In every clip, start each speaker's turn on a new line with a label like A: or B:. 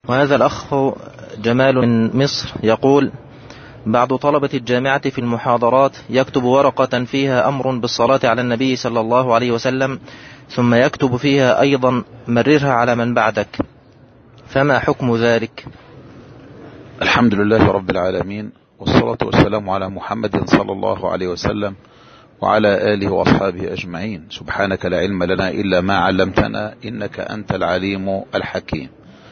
A: وهذا الأخ جمال من مصر يقول: بعض طلبة الجامعة في المحاضرات يكتب ورقة فيها أمر بالصلاة على النبي صلى الله عليه وسلم، ثم يكتب فيها أيضا: مررها على من بعدك، فما حكم ذلك؟
B: الحمد لله رب العالمين، والصلاة والسلام على محمد صلى الله عليه وسلم وعلى آله وأصحابه أجمعين. سبحانك لا علم لنا إلا ما علمتنا، إنك أنت العليم الحكيم.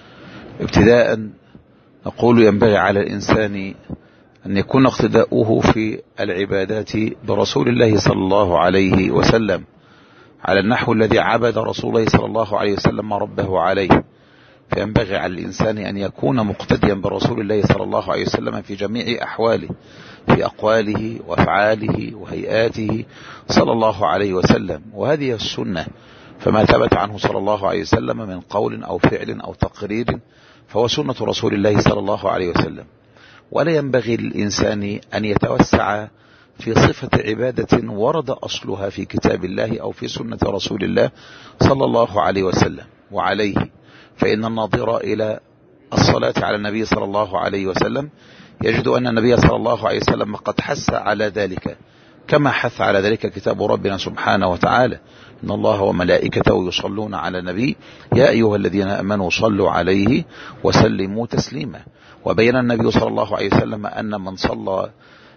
B: ابتداء نقول: ينبغي على الإنسان أن يكون اقتداؤه في العبادات برسول الله صلى الله عليه وسلم على النحو الذي عبد رسول الله صلى الله عليه وسلم ربه عليه. فينبغي على الإنسان أن يكون مقتديا برسول الله صلى الله عليه وسلم في جميع أحواله، في أقواله وأفعاله وهيئاته صلى الله عليه وسلم، وهذه السنة. فما ثبت عنه صلى الله عليه وسلم من قول أو فعل أو تقرير فهو سنة رسول الله صلى الله عليه وسلم. ولا ينبغي للإنسان أن يتوسع في صفة عبادة ورد أصلها في كتاب الله أو في سنة رسول الله صلى الله عليه وسلم وعليه. فإن الناظر إلى الصلاة على النبي صلى الله عليه وسلم يجد أن النبي صلى الله عليه وسلم قد حث على ذلك، كما حث على ذلك كتاب ربنا سبحانه وتعالى: إن الله وملائكته يصلون على النبي يا أيها الذين آمنوا صلوا عليه وسلموا تسليما. وبين النبي صلى الله عليه وسلم أن من صلى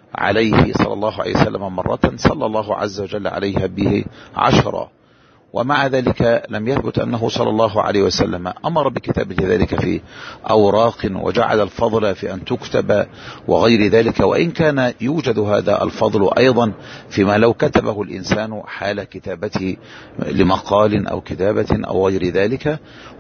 B: عليه صلى الله عليه وسلم مرة صلى الله عز وجل عليها به 10. ومع ذلك لم يثبت أنه صلى الله عليه وسلم أمر بكتابة ذلك في أوراق وجعل الفضل في أن تكتب وغير ذلك، وإن كان يوجد هذا الفضل أيضا فيما لو كتبه الإنسان حال كتابته لمقال أو كتابة أو غير ذلك.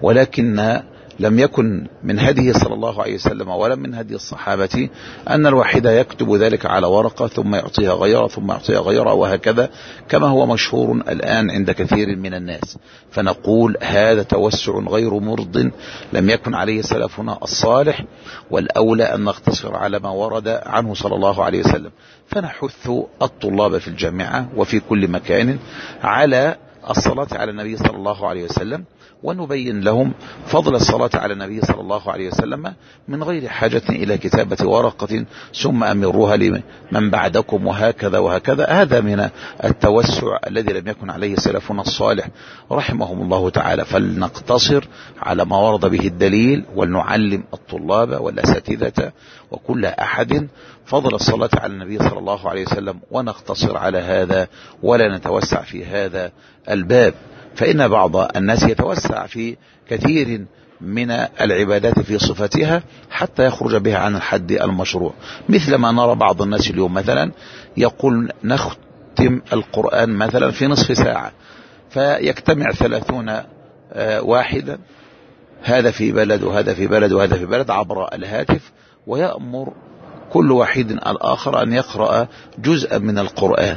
B: ولكن لم يكن من هديه صلى الله عليه وسلم ولا من هدي الصحابة أن الواحد يكتب ذلك على ورقة ثم يعطيها غيرها ثم يعطيها غيرها وهكذا، كما هو مشهور الآن عند كثير من الناس. فنقول: هذا توسع غير مرض لم يكن عليه سلفنا الصالح، والأولى أن نقتصر على ما ورد عنه صلى الله عليه وسلم. فنحث الطلاب في الجامعة وفي كل مكان على الصلاة على النبي صلى الله عليه وسلم، ونبين لهم فضل الصلاة على النبي صلى الله عليه وسلم من غير حاجة إلى كتابة ورقة ثم أمروها لمن بعدكم وهكذا وهكذا. هذا من التوسع الذي لم يكن عليه سلفنا الصالح رحمهم الله تعالى. فلنقتصر على ما ورد به الدليل، ولنعلم الطلاب والأساتذة وكل أحد فضل الصلاة على النبي صلى الله عليه وسلم، ونقتصر على هذا ولا نتوسع في هذا الباب. فإن بعض الناس يتوسع في كثير من العبادات في صفتها حتى يخرج بها عن الحد المشروع، مثل ما نرى بعض الناس اليوم مثلا يقول: نختم القرآن مثلا في نصف ساعة، فيجتمع 30 واحدا، هذا في بلد وهذا في بلد وهذا في بلد، عبر الهاتف، ويأمر كل واحد الآخر أن يقرأ جزءا من القرآن،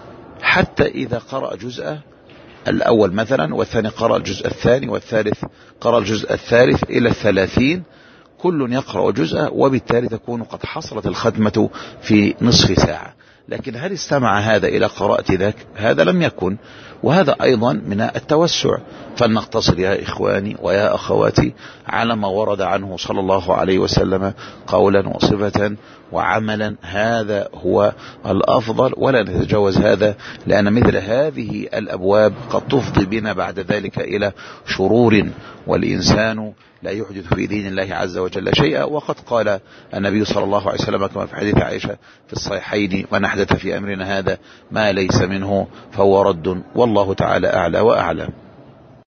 B: حتى إذا قرأ جزءا الأول مثلا، والثاني قرأ الجزء الثاني، والثالث قرأ الجزء الثالث إلى 30، كل يقرأ جزءا، وبالتالي تكون قد حصلت الختمة في نصف ساعة. لكن هل استمع هذا إلى قراءة ذاك؟ هذا لم يكن، وهذا أيضا من التوسع. فلنقتصر يا إخواني ويا أخواتي على ما ورد عنه صلى الله عليه وسلم قولا وصفة وعملا، هذا هو الأفضل، ولا نتجاوز هذا، لأن مثل هذه الأبواب قد تفضي بنا بعد ذلك إلى شرور، والإنسان لا يحدث في دين الله عز وجل شيئا. وقد قال النبي صلى الله عليه وسلم كما في حديث عائشة في الصحيحين: من أحدث في أمرنا هذا ما ليس منه فهو رد، والله تعالى أعلى وأعلم.